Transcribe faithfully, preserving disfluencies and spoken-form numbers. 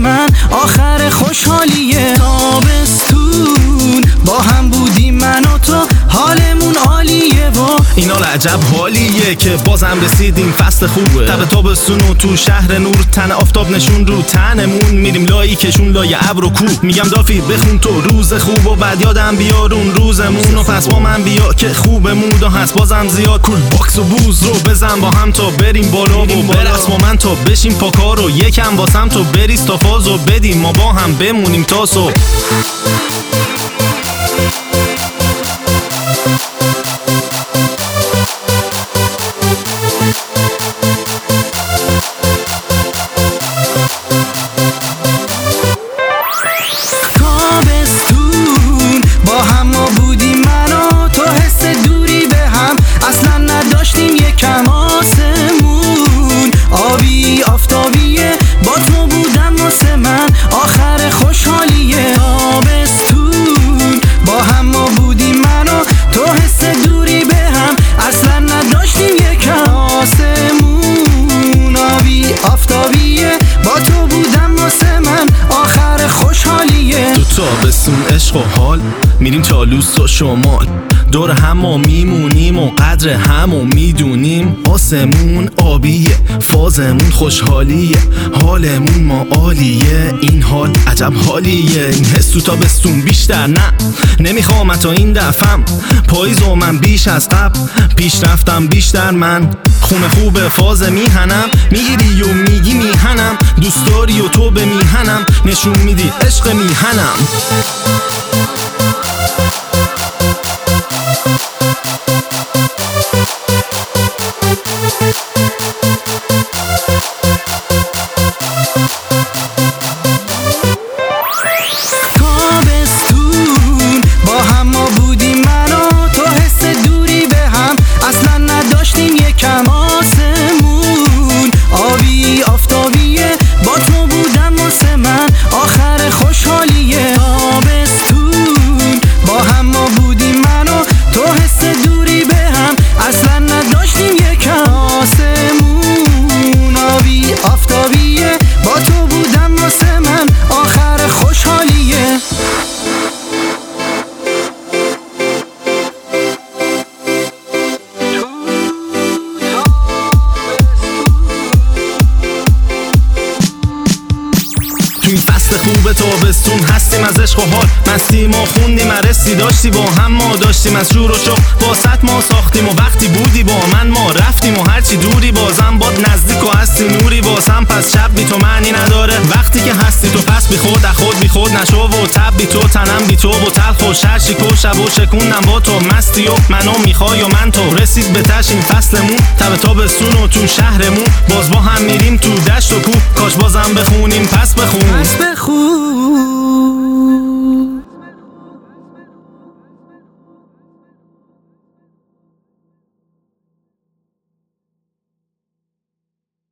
من آخر خوشحالیه. تابستون با هم بودیم من و تو، حالمون عالیه و این حال عجب حالیه که بازم رسیدیم فصل خوبه. تب تابستون و تو شهر نور، تن آفتاب نشون رو تنمون، میریم لایی کشون لای ابر و کوه. میگم دافی بخون تو روز خوب و بعد یادم بیارون روزمون، و پس با من بیا که خوب مودا هست بازم زیاد. کول باکس و بوز رو بزن با هم تا بریم بالا و برقص با من تا بشیم پاکار و یکم واسم تو بریز تا فاز و بدیم ما با هم بمونیم تا صبح. تابستون با هم ما بودیم من و تو، حس دوری به هم اصلا نداشتیم یکم. آسمون آبی آفتابیه، با تو بودم واسه من آخر خوشحالیه. تابستون با هم ما بودیم من و تو، حس دوری به هم اصلا نداشتیم یکم. آسمون آبی آفتابیه، با تو بودم واسه من آخر خوشحالیه. تو تابستون عشق و حال میریم چالوس و شمال، دور هم ما میمونیم و قدر همو میدونیم. آسمون آبیه، فازمون خوشحالیه، حالمون ما عالیه. این حال عجب حالیه، این حس تو تابستون بیشتر نه نمیخوام تا این دفعم. پاییز و من بیش از قبل پیش رفتم بیشتر. من خونه خوبه فاز میهنم، میگیری و میگی میهنم، دوست داری و تو به میهنم نشون میدی عشق میهنم. تابستون با هم ما بودیم من و تو، حس دوری به هم اصلا نداشتیم یکم. آسمون آبی آفتابیه، با تو بودم واسه من آخر خوشحالیه. تابستون با هم ما بودیم من و تو، حس دوری به هم اصلا نداشتیم یکم. آسمون آبی آفتابیه، با تو بودم واسه من آخر خوشحالیه. تو این فصل خوب تابستون هستیم از عشق و حال مستی، ما خوندیم رسی داشتی با هم ما داشتیم از شور و شوق واسط ما ساختیم. و وقتی بودی با من ما رفتیم و هرچی دوری بازم باد نزدیک و هستی نوری واسم. پس شب بی تو معنی نداره وقتی که هستی تو، پس بی خود خود بی خود نشو و تب بی تو، تنم بی تو و تلخ و شر شیکو شب و شکوندم با تو مستی و منو میخوای و من تو. رسید به تش این فصلمون، تب تابستون و تو شهرمون باز با هم میریم تو دشت و کوه، کاش بازم بخونیم پس بخون.